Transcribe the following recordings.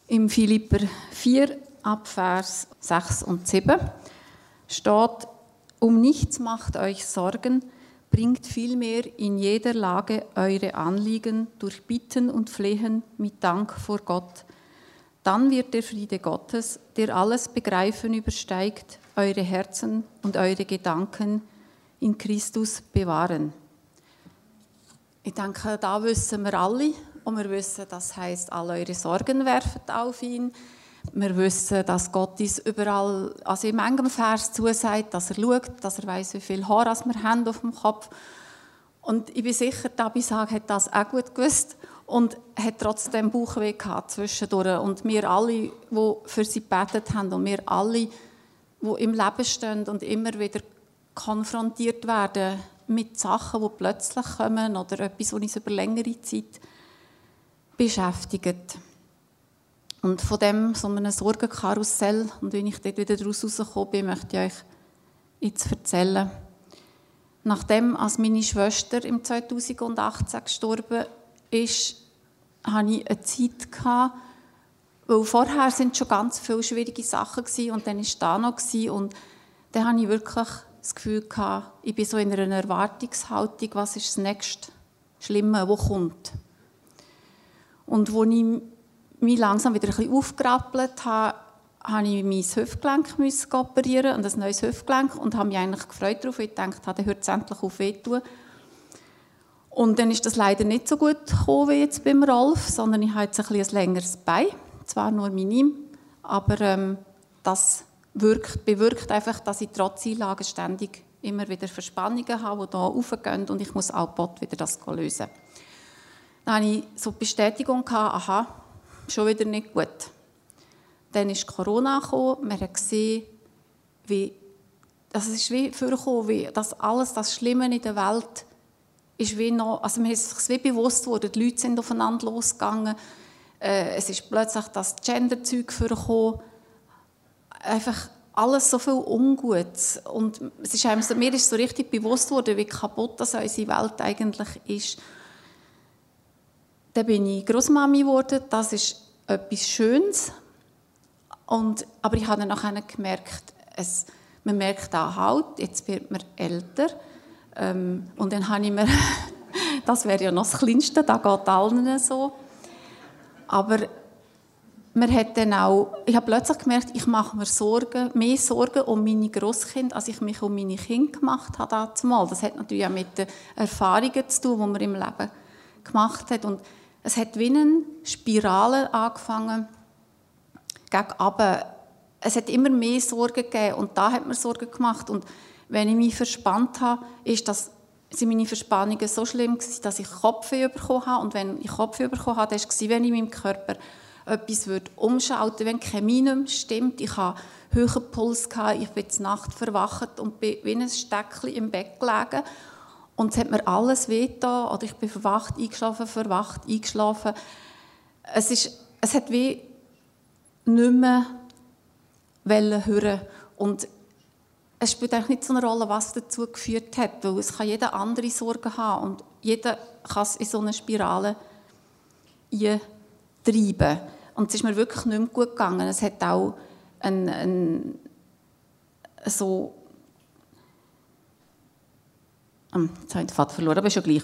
Im Philipper 4, Abvers 6 und 7 steht: Um nichts macht euch Sorgen, bringt vielmehr in jeder Lage eure Anliegen durch Bitten und Flehen mit Dank vor Gott. Dann wird der Friede Gottes, der alles Begreifen übersteigt, eure Herzen und eure Gedanken in Christus bewahren. Ich denke, da wissen wir alle, und wir wissen, das heisst, all eure Sorgen werfen auf ihn. Wir wissen, dass Gott uns überall, also in manchem Vers zusagt, dass er schaut, dass er weiss, wie viel Haar wir haben auf dem Kopf. Und ich bin sicher, Abisag hat das auch gut gewusst und hat trotzdem Bauchweh gehabt zwischendurch. Und wir alle, die für sie gebetet haben, und wir alle, die im Leben stehen und immer wieder konfrontiert werden mit Sachen, die plötzlich kommen oder etwas, das uns über längere Zeit beschäftigt. Und von dem, so einem Sorgenkarussell, und wenn ich dort wieder daraus rausgekommen bin, möchte ich euch jetzt erzählen. Nachdem als meine Schwester im 2018 gestorben ist, hatte ich eine Zeit gehabt, weil vorher sind schon ganz viele schwierige Sachen gewesen, und dann war da noch gewesen, und dann hatte ich wirklich das Gefühl gehabt, ich bin so in einer Erwartungshaltung, was ist das nächste Schlimme, was kommt. Und als ich mich langsam wieder ein bisschen aufgerappelt habe, musste ich mein Hüftgelenk operieren und ein neues Hüftgelenk, und habe mich eigentlich gefreut darauf. Ich dachte, dann hört es endlich auf wehtun. Und dann ist das leider nicht so gut gekommen wie jetzt beim Rolf, sondern ich habe jetzt ein längeres Bein, zwar nur minim, aber das bewirkt einfach, dass ich trotz Einlagen ständig immer wieder Verspannungen habe, die hier raufgehen, und ich muss auch bald wieder das lösen. Dann hatte ich so die Bestätigung, aha, schon wieder nicht gut. Dann ist Corona gekommen, wir haben gesehen, es ist wie vorgekommen, wie das alles, das Schlimme in der Welt, ist wie noch, also mir ist es wie bewusst geworden, die Leute sind aufeinander losgegangen, es ist plötzlich das Gender-Zeug vorgekommen, einfach alles so viel Ungutes. Und es ist einem, mir ist so richtig bewusst geworden, wie kaputt das unsere Welt eigentlich ist. Dann bin ich Großmami geworden, das ist etwas Schönes. Aber ich habe dann nachher gemerkt, man merkt auch halt, jetzt wird man älter. Und dann habe ich mir, das wäre ja noch das Kleinste, das geht allen so. Aber man hat dann auch, ich habe plötzlich gemerkt, ich mache mir mehr Sorgen um meine Grosskinder, als ich mich um meine Kinder gemacht habe damals. Das hat natürlich auch mit den Erfahrungen zu tun, die man im Leben gemacht hat. Und es hat wie eine Spirale angefangen, gegen runter. Es hat immer mehr Sorgen gegeben, und da hat mir Sorgen gemacht. Und wenn ich mich verspannt habe, sind meine Verspannungen so schlimm gewesen, dass ich Kopfweh bekommen habe. Und wenn ich Kopfweh bekommen habe, war es, wenn ich meinem Körper etwas umschalten würde, wenn die Chemie nicht mehr stimmt. Ich hatte hohen Puls, ich bin zur Nacht verwacht und bin wie ein Steckchen im Bett gelegen. Und es hat mir alles wehgetan, oder ich bin verwacht, eingeschlafen. Es hat wie nicht mehr hören. Und es spielt eigentlich nicht so eine Rolle, was dazu geführt hat, weil es kann jeder andere Sorgen haben und jeder kann es in so eine Spirale eintreiben. Und es ist mir wirklich nicht mehr gut gegangen. Es hat auch so... Jetzt habe ich den Faden verloren, aber ist ja gleich.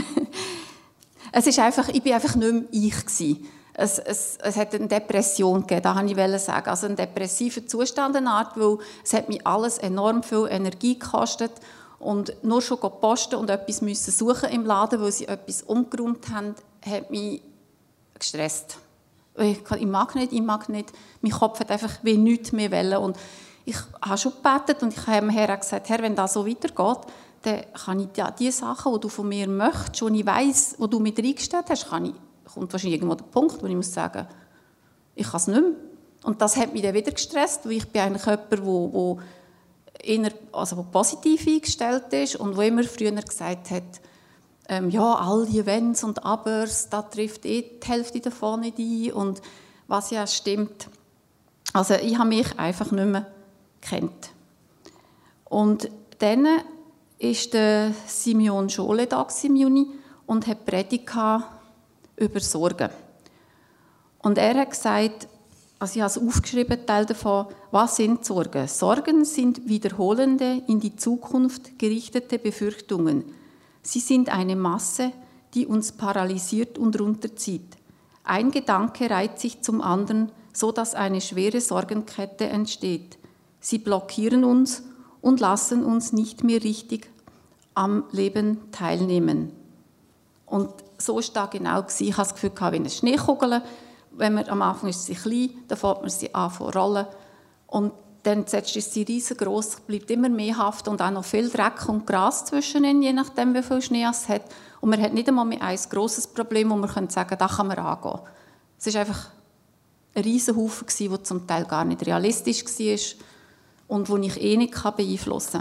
Ich war einfach nicht mehr ich gewesen. Es hat eine Depression gegeben, das wollte ich sagen. Also einen depressiven Zustand, eine Art, weil es hat mich alles enorm viel Energie gekostet. Und nur schon posten und etwas müssen suchen im Laden, weil sie etwas umgeräumt haben, hat mich gestresst. Ich mag nicht. Mein Kopf hat einfach wie nichts mehr wollen. Und ich habe schon gebetet und ich habe dem Herrn gesagt, Herr, wenn das so weitergeht, dann kann ich die Sachen, die du von mir möchtest, die ich weiss, die du mit reingestellt hast, kommt wahrscheinlich irgendwo der Punkt, wo ich muss sagen, ich kann es nicht mehr. Und das hat mich dann wieder gestresst, weil ich bin eigentlich jemand, der positiv eingestellt ist und der immer früher gesagt hat, ja, all die Wenns und Abers, da trifft die Hälfte davon nicht ein und was ja stimmt. Also ich habe mich einfach nicht mehr gekannt. Und dann war der Simeon Schole da im Juni und hat Predigt über Sorgen. Und er hat gesagt, also ich habe es aufgeschrieben, Teil davon, was sind Sorgen? Sorgen sind wiederholende, in die Zukunft gerichtete Befürchtungen. Sie sind eine Masse, die uns paralysiert und runterzieht. Ein Gedanke reiht sich zum anderen, so dass eine schwere Sorgenkette entsteht. Sie blockieren uns und lassen uns nicht mehr richtig am Leben teilnehmen. Und so war es da genau. Ich hatte das Gefühl, wie eine Schneekugel. Wenn man am Anfang ist sie klein, dann fängt man sie an zu rollen. Und dann zuletzt ist sie riesengroß, bleibt immer mehr haften und auch noch viel Dreck und Gras zwischen ihnen, je nachdem, wie viel Schnee es hat. Und man hat nicht einmal mehr ein grosses Problem, wo man sagen könnte, da kann man angehen. Es war einfach ein Riesenhaufen, der zum Teil gar nicht realistisch war und den ich nicht beeinflussen kann.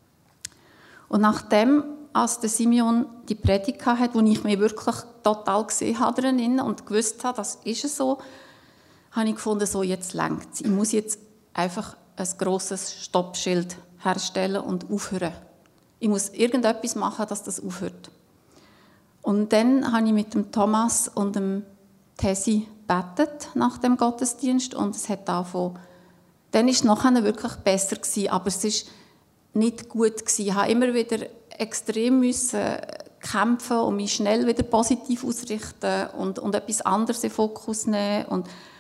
Und nachdem, als der Simeon die Predigt hatte, wo ich mich wirklich total gesehen habe drin und gewusst habe, das ist so, habe ich gefunden, so jetzt reicht es. Ich muss jetzt einfach ein grosses Stoppschild herstellen und aufhören. Ich muss irgendetwas machen, dass das aufhört. Und dann habe ich mit dem Thomas und dem Tessi gebetet nach dem Gottesdienst und es hat angefangen. Dann war es nachher wirklich besser gewesen, aber es war nicht gut gewesen. Ich musste immer wieder extrem kämpfen und mich schnell wieder positiv ausrichten und etwas anderes in den Fokus nehmen.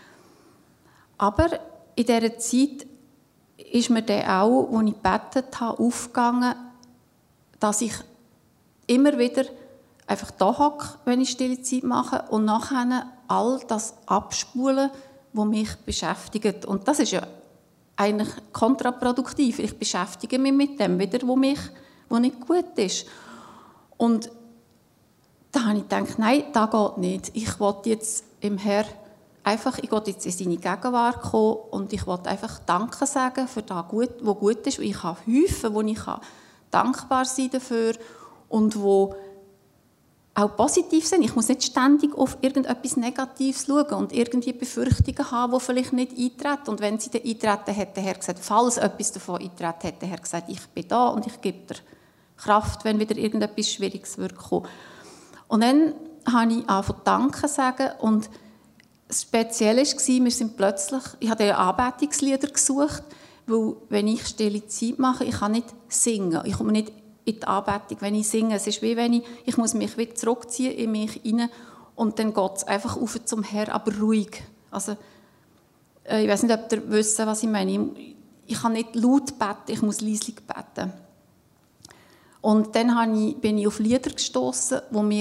Aber in dieser Zeit ist mir dann auch, als ich gebetet habe, aufgegangen, dass ich immer wieder einfach da hocke, wenn ich stille Zeit mache und nachher all das abspulen, was mich beschäftigt. Und das ist ja eigentlich kontraproduktiv. Ich beschäftige mich mit dem wieder, was nicht gut ist. Und da habe ich gedacht, nein, das geht nicht. Ich will jetzt im Herrn ich will jetzt in seine Gegenwart kommen und ich will einfach Danke sagen für das, was gut ist. Ich habe Häufen, wo ich dankbar sein dafür und wo auch positiv sind. Ich muss nicht ständig auf irgendetwas Negatives schauen und irgendwie Befürchtungen haben, die vielleicht nicht eintreten. Und wenn sie dann eintreten, hat der Herr gesagt, falls etwas davon eintreten, hat der Herr gesagt, ich bin da und ich gebe dir Kraft, wenn wieder irgendetwas Schwieriges wird kommen. Und dann habe ich angefangen, Danke sagen und das Spezielle war, ich habe Anbetungslieder gesucht, weil wenn ich stille Zeit mache, ich kann nicht singen. Ich komme nicht in die Anbetung, wenn ich singe. Es ist wie wenn ich muss mich wieder zurückziehen in mich hinein und dann geht es einfach auf zum Herrn, aber ruhig. Also, ich weiß nicht, ob ihr wisst, was ich meine. Ich kann nicht laut beten, ich muss leise beten. Und dann bin ich auf Lieder gestoßen,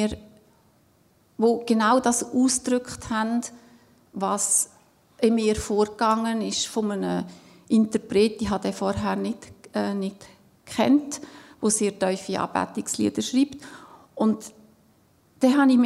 wo genau das ausgedrückt haben, was in mir vorgegangen ist von einem Interpret, ich habe den vorher nicht gekannt, der sehr tiefe Anbetungslieder schreibt. Und dann habe ich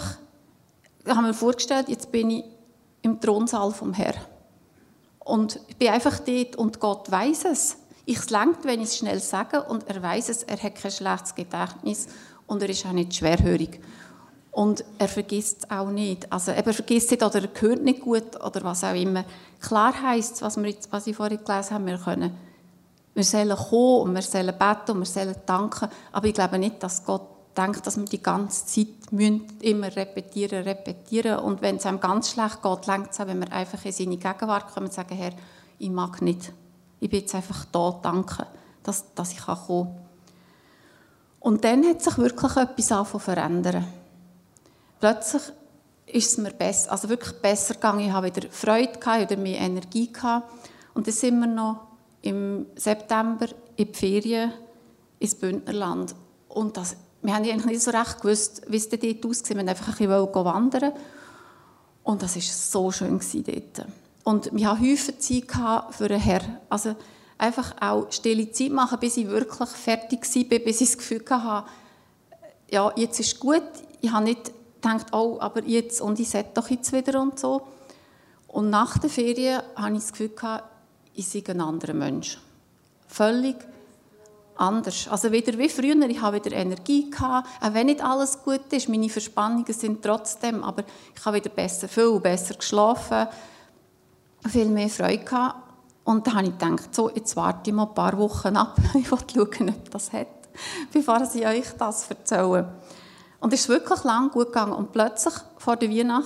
mir vorgestellt, jetzt bin ich im Thronsaal vom Herrn. Und ich bin einfach dort und Gott weiss es. Es reicht, wenn ich es schnell sage und er weiss es, er hat kein schlechtes Gedächtnis und er ist auch nicht schwerhörig. Und er vergisst es auch nicht. Also er vergisst es oder er hört nicht gut oder was auch immer. Klar heisst es, was ich vorhin gelesen habe, wir sollen kommen und wir sollen beten und wir sollen danken. Aber ich glaube nicht, dass Gott denkt, dass wir die ganze Zeit immer repetieren. Und wenn es einem ganz schlecht geht, reicht es auch, wenn wir einfach in seine Gegenwart kommen und sagen, Herr, ich mag nicht. Ich bin jetzt einfach da, danke, dass ich kommen kann. Und dann hat sich wirklich etwas angefangen zu verändern. Plötzlich ist es mir besser, also wirklich besser gegangen. Ich habe wieder Freude gehabt, wieder mehr Energie gehabt. Und dann sind wir noch im September in die Ferien ins Bündnerland. Und wir haben eigentlich nicht so recht gewusst, wie es dort aussieht. Wir wollten einfach ein bisschen wandern. Und das war so schön dort. Und wir hatten häufig Zeit für den Herrn. Also einfach auch stille Zeit machen, bis ich wirklich fertig war, bis ich das Gefühl hatte, ja, jetzt ist gut. Ich habe nicht gedacht, oh, aber jetzt, und ich sollte doch jetzt wieder und so. Und nach der Ferien hatte ich das Gefühl, ich sei ein anderer Mensch. Völlig anders. Also wieder wie früher, ich habe wieder Energie gehabt, auch wenn nicht alles gut ist, meine Verspannungen sind trotzdem, aber ich habe wieder viel besser geschlafen, viel mehr Freude gehabt. Und dann habe ich gedacht, so, jetzt warte ich mal ein paar Wochen ab, ich will schauen, ob das hat, bevor ich euch das erzähle. Und es ist wirklich lang gut gegangen. Und plötzlich, vor der Weihnacht,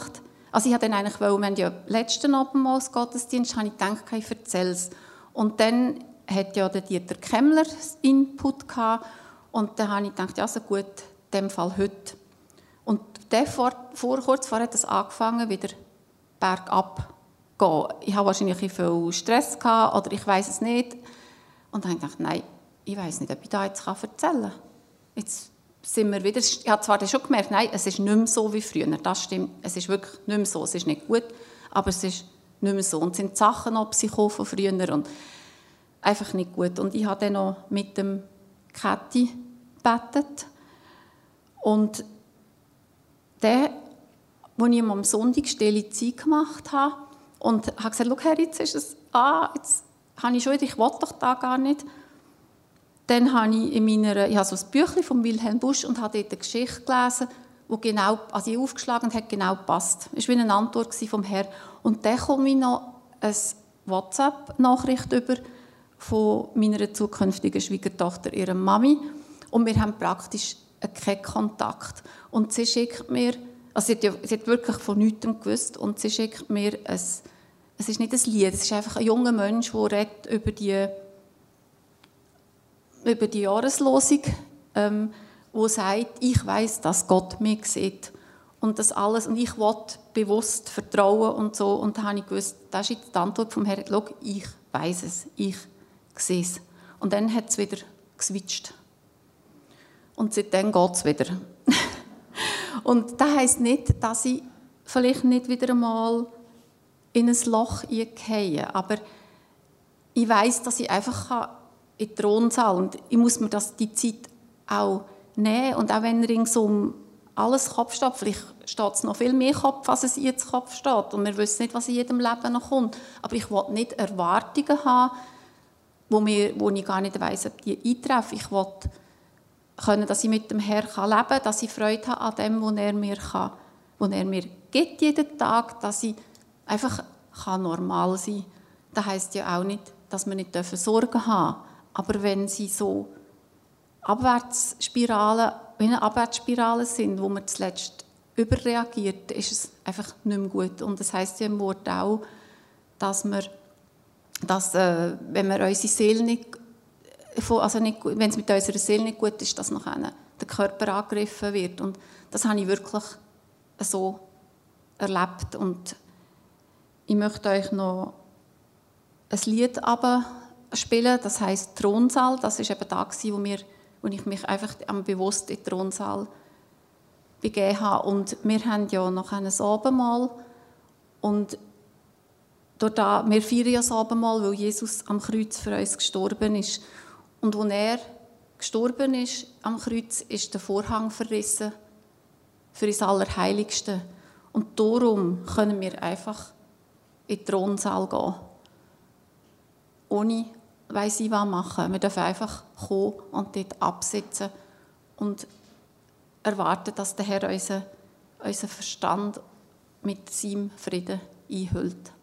Also ich habe dann eigentlich, weil wir haben ja letzten Abendmahlsgottesdienst, habe ich gedacht, ich erzähle es. Und dann hat ja der Dieter Kemmler Input gehabt und dann habe ich gedacht, ja, so gut, in dem Fall heute. Und kurz vorher hat es angefangen, wieder bergab zu gehen. Ich hatte wahrscheinlich viel Stress gehabt, oder ich weiß es nicht. Und dann habe ich gedacht, nein, ich weiß nicht, ob ich das jetzt erzählen kann. Jetzt sind wir wieder, ich habe zwar schon gemerkt, nein, es ist nicht mehr so wie früher. Das stimmt, es ist wirklich nicht mehr so. Es ist nicht gut, aber es ist nicht mehr so. Und es sind Sachen noch von früher und einfach nicht gut. Und ich habe dann noch mit dem Käthi gebetet. Und der, wo ich ihm am Sonntag stille Zeit gemacht habe und habe gesagt, schau her, jetzt ist es, jetzt habe ich schon wieder, ich will doch da gar nicht. Dann habe ich ich habe so ein Büchlein von Wilhelm Busch und habe dort eine Geschichte gelesen, die genau, also ich aufgeschlagen und hat genau gepasst. Es war wie eine Antwort vom Herrn. Und dann komme ich noch eine WhatsApp-Nachricht über von meiner zukünftigen Schwiegertochter, ihrer Mami. Und wir haben praktisch keinen Kontakt. Und sie schickt mir, also sie hat wirklich von nichts gewusst, und sie schickt mir es ist nicht ein Lied, es ist einfach ein junger Mensch, der redet über die Jahreslosung, wo sagt, ich weiß, dass Gott mich sieht und das alles, und ich will bewusst vertrauen und so. Und da habe ich gewusst, das ist jetzt die Antwort vom Herrn, schau, ich weiß es, ich sehe es. Und dann hat es wieder geswitcht. Und seitdem geht es wieder. Und das heisst nicht, dass ich vielleicht nicht wieder einmal in ein Loch gehe, aber ich weiss, dass ich einfach in den Thronsaal kann. Und ich muss mir die Zeit auch nehmen. Und auch wenn ringsum alles Kopf steht, vielleicht steht es noch viel mehr Kopf, als es jetzt Kopf steht. Und wir wissen nicht, was in jedem Leben noch kommt. Aber ich will nicht Erwartungen haben, wo ich gar nicht weiss, ob die eintreffen. Ich will können, dass ich mit dem Herrn leben kann, dass ich Freude habe an dem, was er mir gibt jeden Tag, dass ich einfach normal sein kann. Das heisst ja auch nicht, dass wir nicht Sorgen haben dürfen. Aber wenn sie so eine Abwärtsspirale sind, wo man zuletzt überreagiert, ist es einfach nicht mehr gut. Und das heisst ja im Wort auch, dass wenn wir unsere Seele wenn es mit unserer Seele nicht gut ist, dass nachher der Körper angegriffen wird. Und das habe ich wirklich so erlebt. Und ich möchte euch noch ein Lied abspielen, das heisst Thronsaal. Das war eben da, wo ich mich einfach bewusst in den Thronsaal begeben habe. Und wir haben ja noch ein Abendmahl. Und wir feiern ja das Abendmahl, weil Jesus am Kreuz für uns gestorben ist. Und als er gestorben ist am Kreuz, ist der Vorhang verrissen für das Allerheiligste. Und darum können wir einfach in den Thronsaal gehen. Ohne weiss ich was machen. Wir dürfen einfach kommen und dort absitzen und erwarten, dass der Herr unseren Verstand mit seinem Frieden einhüllt.